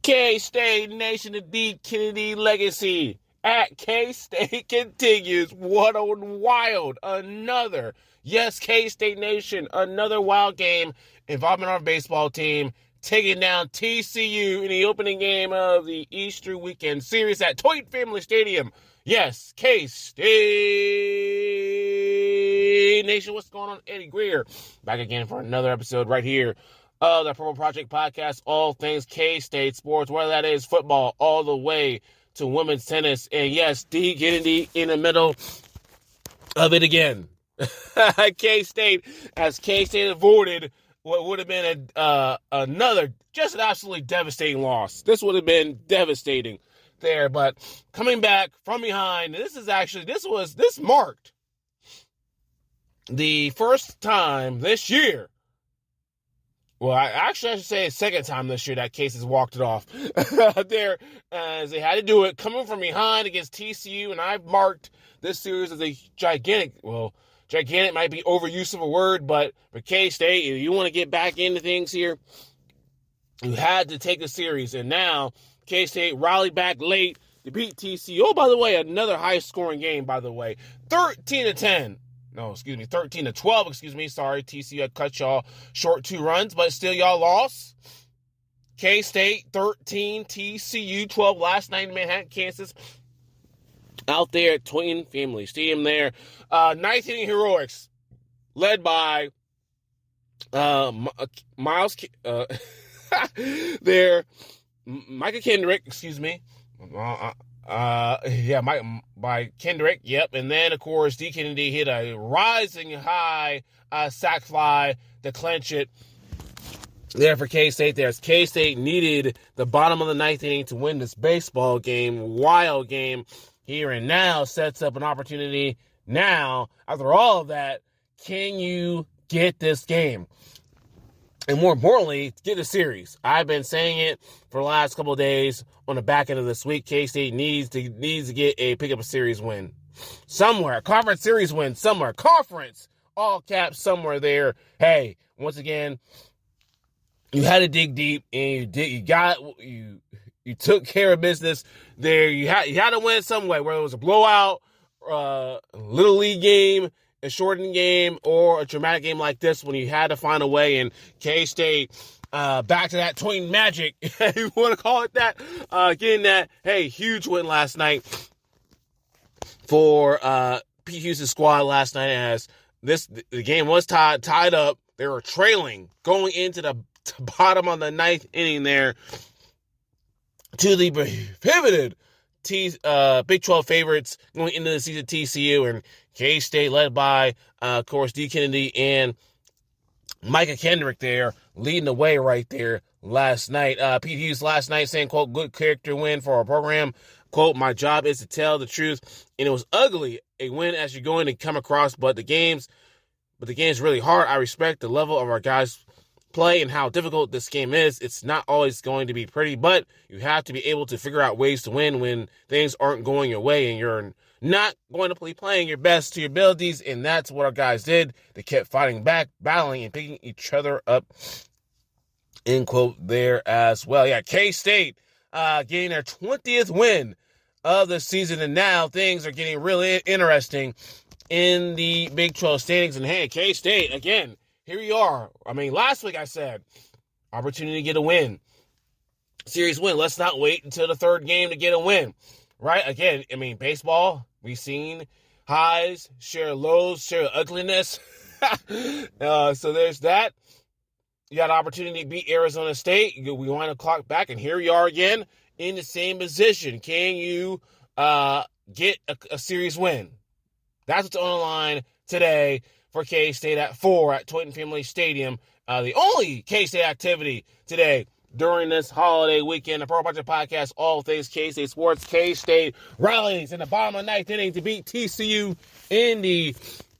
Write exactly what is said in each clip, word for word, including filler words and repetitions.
K-State Nation, the D. Kennedy legacy at K-State continues. What a wild, another, yes, K-State Nation, another wild game involving our baseball team, taking down T C U in the opening game of the Easter weekend series at Toyton Family Stadium. Yes, K-State Nation, what's going on? Eddie Greer, back again for another episode right here of the Purple Project Podcast, all things K-State sports, whether that is football all the way to women's tennis. And yes, D. Kennedy in the middle of it again. K-State, as K-State avoided what would have been a, uh, another, just an absolutely devastating loss. This would have been devastating there, but coming back from behind, this is actually, this was, this marked the first time this year. Well, I, actually, I should say second time this year that Case has walked it off there, as they had to do it coming from behind against T C U, and I've marked this series as a gigantic, well, gigantic might be overuse of a word, but for K-State, if you want to get back into things here, you had to take the series, and now K-State rallied back late to beat T C U. Oh, by the way, another high-scoring game, by the way, thirteen to ten. No, excuse me, thirteen to twelve, excuse me. Sorry, T C U had cut y'all short two runs, but still y'all lost. K-State, thirteen, T C U, twelve last night in Manhattan, Kansas. Out there at Toyton Family Stadium there. Uh, ninth inning heroics, led by uh, Miles, uh, there, Micah Kendrick, excuse me. Uh, Uh, yeah, my, by Kendrick, yep. And then, of course, D. Kennedy hit a rising high uh, sac fly to clinch it there for K-State. There's K-State needed the bottom of the ninth inning to win this baseball game, wild game here and now, sets up an opportunity now. After all of that, can you get this game? And more importantly, get the series. I've been saying it for the last couple of days. On the back end of this week, K-State needs to needs to get a pick up a series win somewhere, conference series win somewhere, conference all caps somewhere there. Hey, once again, you had to dig deep, and you did. You got you you took care of business there. You had you had to win some way, whether it was a blowout, uh, little league game, a shortened game, or a dramatic game like this, when you had to find a way. And K-State, uh, back to that Toyton magic, if you want to call it that, uh, getting that, hey, huge win last night for uh, Pete Houston's squad last night, as this the game was tied tied up. They were trailing going into the bottom of the ninth inning there to the pivoted T, uh, Big twelve favorites going into the season, T C U, and K-State led by, uh, of course, D. Kennedy and Micah Kendrick there, leading the way right there last night. Uh, Pete Hughes last night saying, quote, good character win for our program. Quote, my job is to tell the truth. And it was ugly, a win as you're going to come across, but the game's, but the game's really hard. I respect the level of our guys' play and how difficult this game is. It's not always going to be pretty, but you have to be able to figure out ways to win when things aren't going your way and you're not going to be playing your best to your abilities, and that's what our guys did. They kept fighting back, battling, and picking each other up, end quote, there as well. Yeah, K-State uh, getting their twentieth win of the season, and now things are getting really interesting in the Big twelve standings. And hey, K-State, again, here you are. I mean, last week I said, opportunity to get a win. Series win. Let's not wait until the third game to get a win. Right? Again, I mean, baseball, we've seen highs, share lows, share ugliness. uh, so there's that. You got an opportunity to beat Arizona State. We want to clock back, and here you are again in the same position. Can you uh, get a, a series win? That's what's on the line today for K-State at four at Toyton Family Stadium. Uh, the only K-State activity today during this holiday weekend. The Purple Project Podcast, all things K-State sports. K-State rallies in the bottom of the ninth inning to beat T C U in the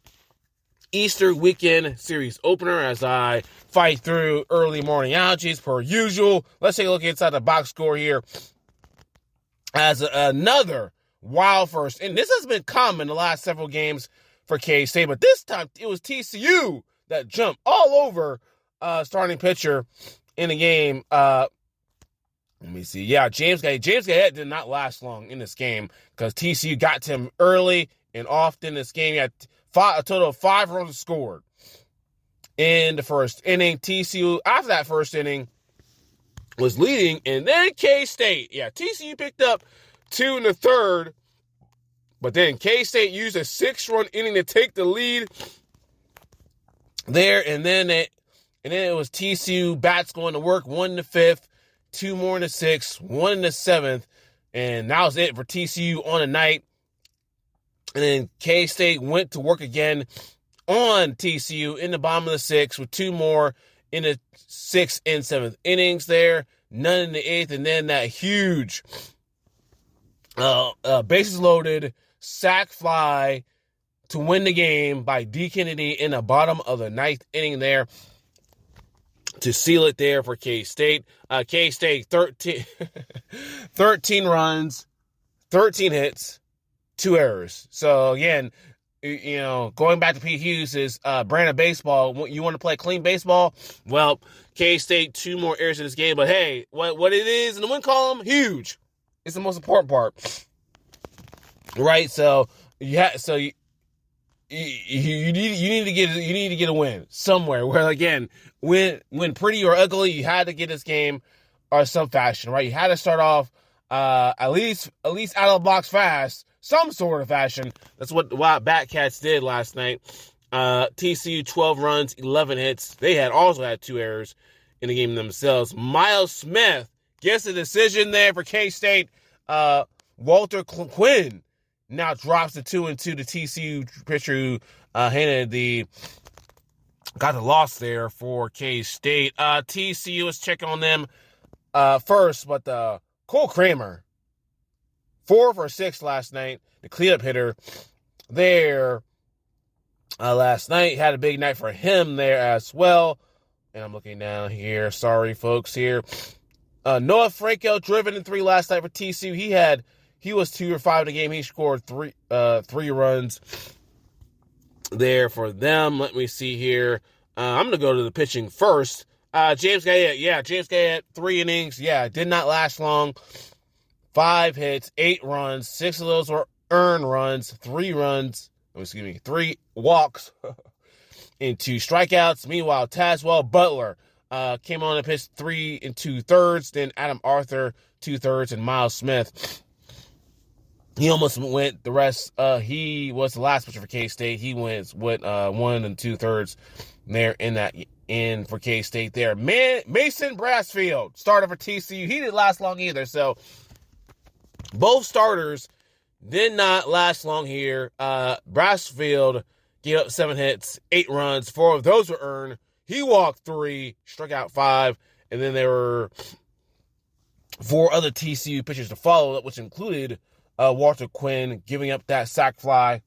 Easter weekend series opener, as I fight through early morning allergies per usual. Let's take a look inside the box score here as a, another wild first. And this has been common the last several games for K-State, but this time it was T C U that jumped all over uh, starting pitcher in the game, uh, Let me see. Yeah, James Gayette. James Gayette did not last long in this game because T C U got to him early and often. This game, he had five, a total of five runs scored in the first inning. T C U, after that first inning, was leading, and then K-State. Yeah, T C U picked up two in the third, but then K-State used a six-run inning to take the lead there, and then it, and then it was T C U bats going to work, one in the fifth, two more in the sixth, one in the seventh, and that was it for T C U on the night. And then K-State went to work again on T C U in the bottom of the sixth with two more in the sixth and seventh innings there, none in the eighth, and then that huge uh, uh, bases loaded sac fly to win the game by D. Kennedy in the bottom of the ninth inning there to seal it there for K-State. Uh, K-State, thirteen, thirteen runs, thirteen hits, two errors. So, again, you know, going back to Pete Hughes' uh, brand of baseball, you want to play clean baseball? Well, K-State, two more errors in this game. But, hey, what, what it is in the win column, huge. It's the most important part. Right? So, you ha- so you, you, you, need, you, need to get, you need to get a win somewhere where, again, win, win pretty or ugly, you had to get this game or some fashion, right? You had to start off uh, at least at least out of the box fast, some sort of fashion. That's what the Wild Batcats did last night. Uh, T C U, twelve runs, eleven hits. They had also had two errors in the game themselves. Miles Smith gets a decision there for K-State. Uh, Walter Quinn now drops the two and two to T C U pitcher who uh, handed the got the loss there for K-State. Uh, T C U was checking on them uh, first, but uh, Cole Kramer, four for six last night, the cleanup hitter there uh, last night. Had a big night for him there as well. And I'm looking down here. Sorry, folks, here. Uh, Noah Franco driven in three last night for T C U. He had he was two or five in the game. He scored three uh, three runs there for them. Let me see here. Uh, I'm going to go to the pitching first. Uh, James Gayette, yeah, James Gayette, three innings. Yeah, did not last long. Five hits, eight runs. Six of those were earned runs. Three runs, excuse me, three walks and two strikeouts. Meanwhile, Tazewell Butler uh, came on and pitched three and two thirds. Then Adam Arthur, two thirds, and Miles Smith. He almost went the rest. Uh, he was the last pitcher for K-State. He went with uh, one and two thirds there in that in for K-State there. Man, Mason Brassfield, starter for T C U. He didn't last long either. So both starters did not last long here. Uh, Brassfield gave up seven hits, eight runs. Four of those were earned. He walked three, struck out five, and then there were four other T C U pitchers to follow, which included Uh, Walter Quinn giving up that sac fly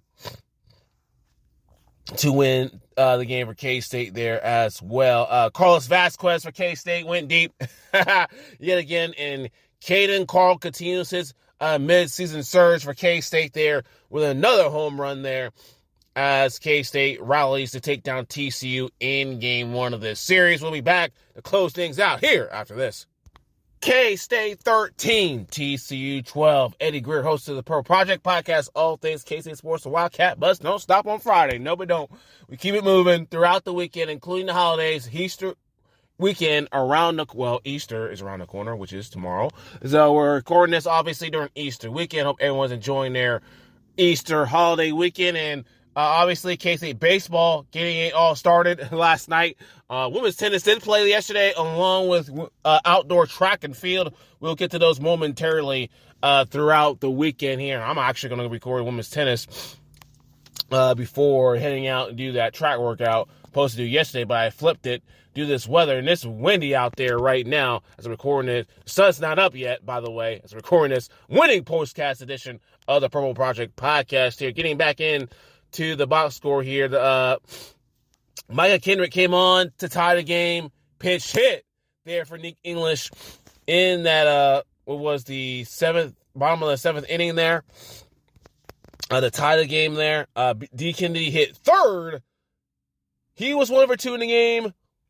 to win uh, the game for K-State there as well. Uh, Carlos Vasquez for K-State went deep yet again, and Caden Carl continues his uh, mid-season surge for K-State there with another home run there as K-State rallies to take down T C U in game one of this series. We'll be back to close things out here after this. K-State thirteen, T C U twelve. Eddie Greer, host of the Purple Project podcast, all things K-State sports, the Wildcat Bus. Don't stop on Friday. No, we don't. We keep it moving throughout the weekend, including the holidays. Easter weekend around the, well, Easter is around the corner, which is tomorrow. So we're recording this, obviously, during Easter weekend. Hope everyone's enjoying their Easter holiday weekend. And Uh, obviously, K-State baseball getting it all started last night. Uh, women's tennis did play yesterday, along with uh, outdoor track and field. We'll get to those momentarily uh, throughout the weekend here. I'm actually going to record women's tennis uh, before heading out and do that track workout. Supposed to do yesterday, but I flipped it due to this weather, and it's windy out there right now as I'm recording this. The sun's not up yet, by the way, as I'm recording this winning postcast edition of the Purple Project podcast here. Getting back in to the box score here. The, uh, Micah Kendrick came on to tie the game. Pitch hit there for Nick English in that, uh, what was the seventh, bottom of the seventh inning there. Uh, to tie the game there. Uh, D. Kennedy hit third. He was one for two in the game.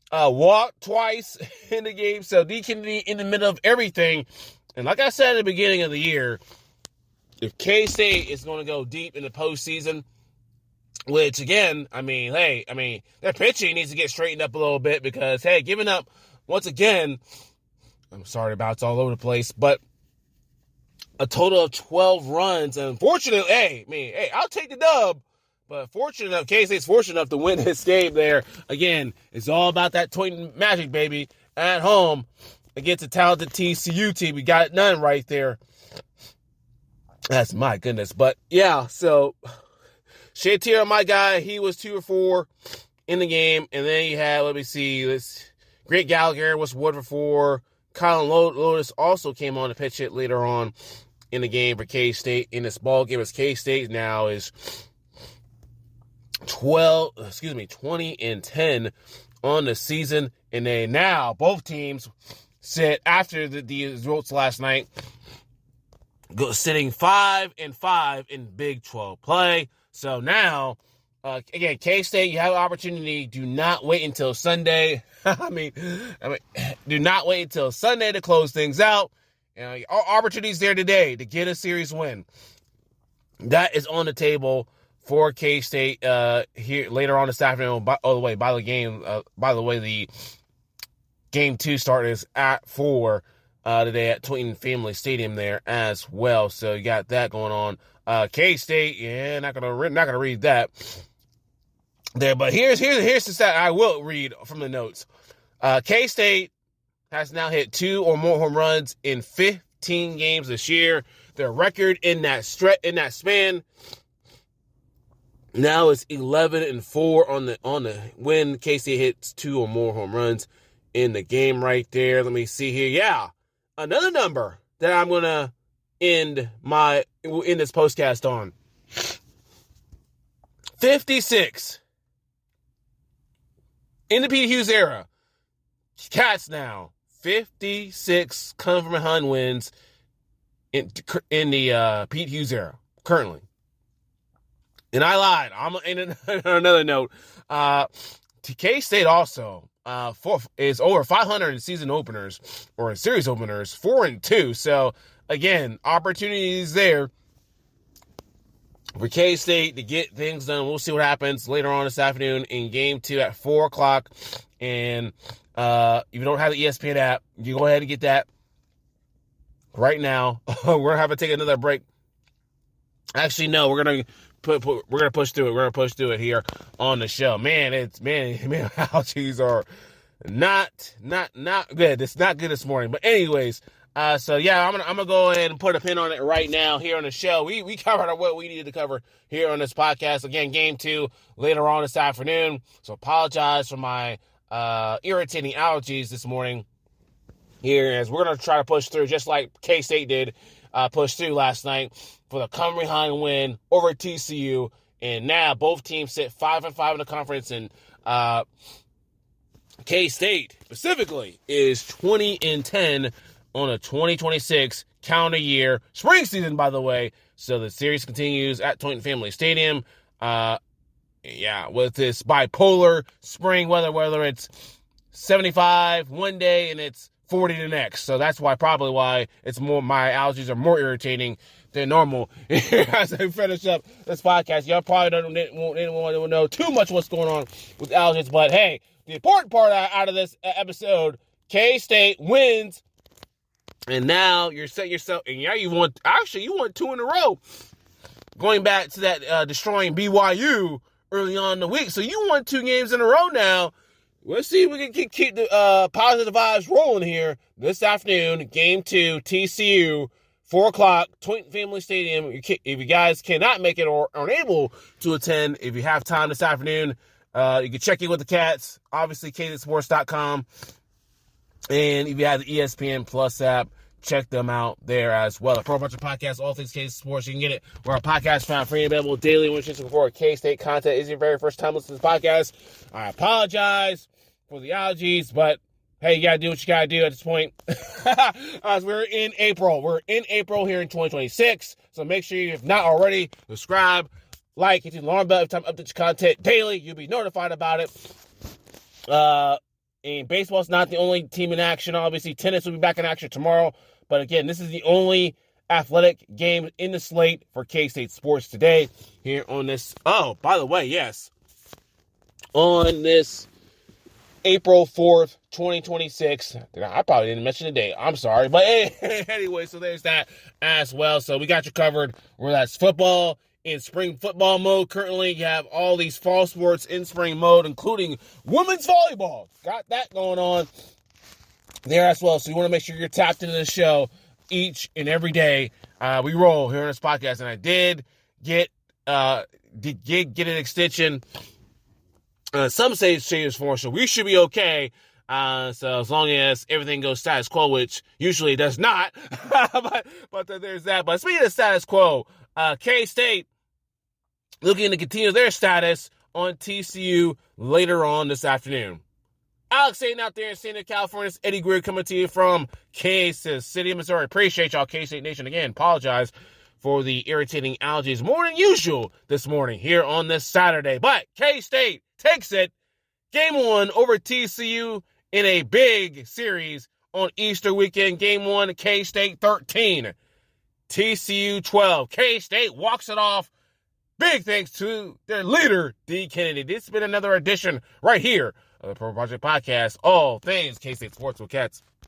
uh, walked twice in the game. So D. Kennedy in the middle of everything. And like I said at the beginning of the year, if K-State is going to go deep in the postseason, which again, I mean, hey, I mean, their pitching needs to get straightened up a little bit because, hey, giving up, once again, I'm sorry about it's all over the place, but a total of twelve runs. And unfortunately, hey, I mean, hey, I'll take the dub. But fortunate enough, K-State's fortunate enough to win this game there. Again, it's all about that Toyton magic, baby. At home against a talented T C U team. We got none right there. That's my goodness. But, yeah, so Shea Tier, my guy, he was two or four in the game. And then you had, let me see, this Grant Gallagher was one for four. Colin Lotus also came on to pitch hit later on in the game for K-State. In this ball game, as K-State now is twelve, excuse me, twenty and ten on the season. And they now, both teams sit after the, the results last night, go sitting five and five in Big twelve play. So now, uh, again, K-State, you have an opportunity. Do not wait until Sunday. I mean, I mean, do not wait until Sunday to close things out. You know, our opportunities there today to get a series win. That is on the table for K-State uh, here later on this afternoon. By, oh, the way, by the game, uh, by the way, the game two start is at four uh, today at Toyton Family Stadium there as well. So you got that going on. Uh, K-State, yeah, not gonna re- not gonna read that there. But here's here's here's the stat I will read from the notes. Uh, K-State has now hit two or more home runs in fifteen games this year. Their record in that stretch in that span now is eleven and four on the on the when K-State hits two or more home runs in the game right there. Let me see here. Yeah, another number that I'm gonna end my in this postcast on. fifty-six in the Pete Hughes era. Cats now fifty-six Cumberland Hun wins in in the uh, Pete Hughes era currently. And I lied. I'm in another note. Uh, K-State also uh, four, is over five hundred in season openers or in series openers, four and two. So again, opportunities there for K-State to get things done. We'll see what happens later on this afternoon in game two at four o'clock. And uh, if you don't have the E S P N app, you go ahead and get that right now. We're going to have to take another break. Actually, no, we're going to put, put we're going to push through it. We're going to push through it here on the show. Man, it's, man, man, allergies are not, not, not good. It's not good this morning. But anyways, Uh, so yeah, I'm gonna I'm gonna go ahead and put a pin on it right now here on the show. We we covered what we needed to cover here on this podcast. Again, game two later on this afternoon. So apologize for my uh, irritating allergies this morning here, as we're gonna try to push through just like K-State did uh, push through last night for the Cumberland Hun win over T C U. And now both teams sit five and five in the conference, and uh, K-State specifically is twenty and ten. On a twenty twenty-six calendar year spring season, by the way. So the series continues at Toyton Family Stadium. Uh, yeah, with this bipolar spring weather, whether it's seventy-five one day and it's forty the next. So that's why probably why it's more my allergies are more irritating than normal. As I finish up this podcast, y'all probably don't want to know too much what's going on with allergies. But hey, the important part out of this episode, K-State wins. And now you're set yourself, and yeah, you want, actually, you want two in a row. Going back to that uh, destroying B Y U early on in the week. So you won two games in a row now. Let's see if we can keep, keep the uh, positive vibes rolling here this afternoon. Game two, T C U, four o'clock, Toyton Family Stadium. If you guys cannot make it or are unable to attend, if you have time this afternoon, uh, you can check in with the Cats. Obviously, K Z Sports dot com. And if you have the E S P N Plus app, check them out there as well. A Pro Bunch of Podcasts, all things K-State Sports. You can get it where our podcast found free and available daily. When you're before K-State content is your very first time listening to this podcast, I apologize for the allergies, but hey, you gotta do what you gotta do at this point. As we're in April. We're in April here in twenty twenty-six. So make sure you, if not already, subscribe, like, hit the alarm bell every time I update your content daily. You'll be notified about it. Uh, And baseball's not the only team in action. Obviously, tennis will be back in action tomorrow. But again, this is the only athletic game in the slate for K-State sports today here on this. Oh, by the way, yes. On this April fourth, twenty twenty-six. I probably didn't mention the date. I'm sorry. But hey, anyway, so there's that as well. So we got you covered where that's football in spring football mode. Currently, you have all these fall sports in spring mode, including women's volleyball. Got that going on there as well. So you want to make sure you're tapped into the show each and every day. Uh, we roll here on this podcast. And I did get, uh, did get, get an extension. Uh, some say it's changes for, so we should be okay. Uh, so as long as everything goes status quo, which usually it does not, but, but there's that. But speaking of status quo, uh, K-State looking to continue their status on T C U later on this afternoon. Alex Hayden out there in San Diego, California. It's Eddie Greer coming to you from Kansas City, Missouri. Appreciate y'all, K-State Nation. Again, apologize for the irritating allergies more than usual this morning here on this Saturday. But K-State takes it. Game one over T C U in a big series on Easter weekend. Game one, K-State thirteen. T C U twelve. K-State walks it off. Big thanks to their leader, D. Kennedy. This has been another edition right here of the Pro Project Podcast. All things K-State Sports with Cats.